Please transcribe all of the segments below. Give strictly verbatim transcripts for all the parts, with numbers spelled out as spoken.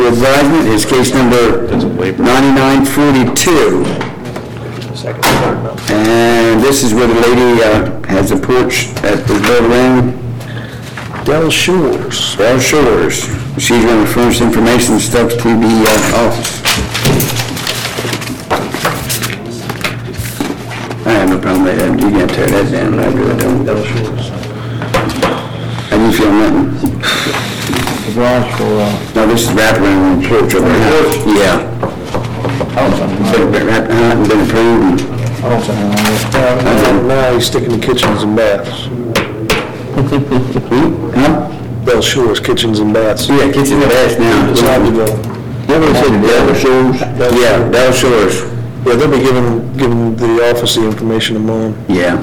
legal advisement is case number ninety-nine forty-two. Second, third, no. And this is where the lady uh, has a porch at the building. Del Shores. Bell Shores. She's going to furnish information and stuff to the uh, office. I have no problem with that. You can't tear that down. I really don't. Del Shores. How do you feel, nothing? The garage for, uh, No, this is wraparound porch over here. Yeah. Been, been, wrap- uh, been approved. and- I don't think I Uh, Now he's sticking to kitchens and baths. Huh? Del Shores, kitchens and baths. Yeah, kitchen and bath now. It's not to go. Never said Bell Shores? Yeah, Bell Shores. Yeah, they'll be giving, giving the office the information tomorrow. Yeah.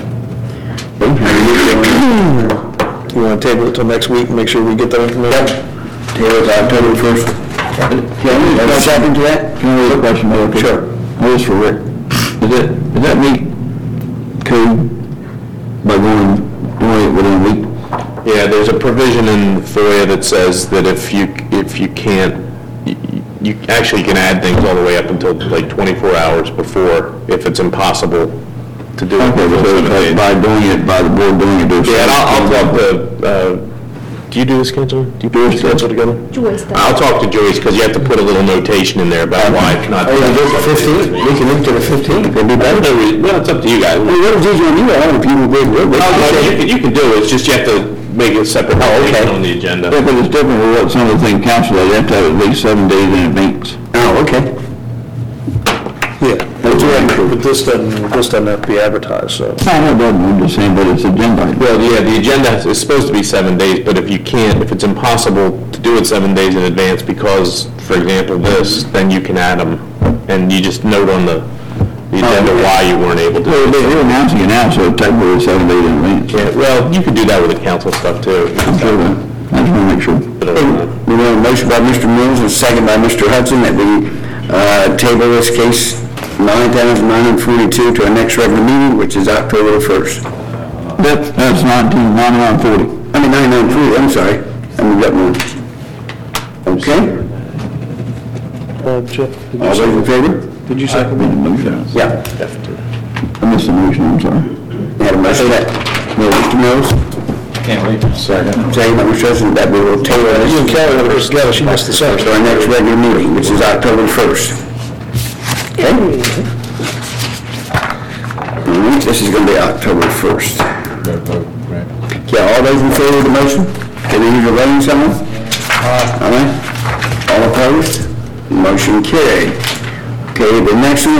You want to table it till next week and make sure we get that information? Taylor's October first. Can we have a second to that? Can I ask a question, Mayor? Sure. Oh, this for Rick. Is it, does that meet code by going, doing it within a week? Yeah, there's a provision in FOIA that says that if you, if you can't, you, you actually can add things all the way up until like twenty-four hours before, if it's impossible to do it. Okay, so it's like by doing it, by the board doing it, there's... Yeah, and I'll, I'll talk to, uh, do you do this, Councilor? Do you do this council together? Joyce does. I'll talk to Joyce, because you have to put a little notation in there about why it's not. Oh, yeah, there's a fifteen, we can look to the fifteen, it'd be better. Well, it's up to you guys. I mean, what if these on you, all if you agree with it? Oh, no, you can, you can do it, it's just you have to make it separate notation on the agenda. Yeah, but it's different with what some of the things council, they have to have at least seven days in advance. Oh, okay. Yeah. But this doesn't, this doesn't have to be advertised, so. I know, it doesn't, I'm just saying, but it's agenda. Well, yeah, the agenda is supposed to be seven days, but if you can't, if it's impossible to do it seven days in advance because, for example, this, then you can add them, and you just note on the, the agenda why you weren't able to. Well, they- they're announcing it now, so technically it's seven days in advance. Yeah, well, you could do that with the council stuff, too. I'm sure of that. I just want to make sure. We have a motion by Mister Mills and a second by Mister Hudson that we uh, table this case nine thousand nine hundred forty-two to our next regular meeting, which is October first. That's, that's nineteen, ninety-nine forty. I mean, ninety-nine forty, I'm sorry. I moved that one. Okay, Uh, Jeff, did all you those second? in favor? Did you second? Yeah. I missed the motion, I'm sorry. We had a motion that, no, Mister Mills? Can't wait. Second. Second by Mister Hudson, that we will table You and this Kelly were together, she missed the to second. our next regular meeting, which is October first. Okay? All right, this is going to be October first. Yeah, all those in favor of the motion? Can they use a voting someone? All right. All opposed? Motion carried. Okay, the next one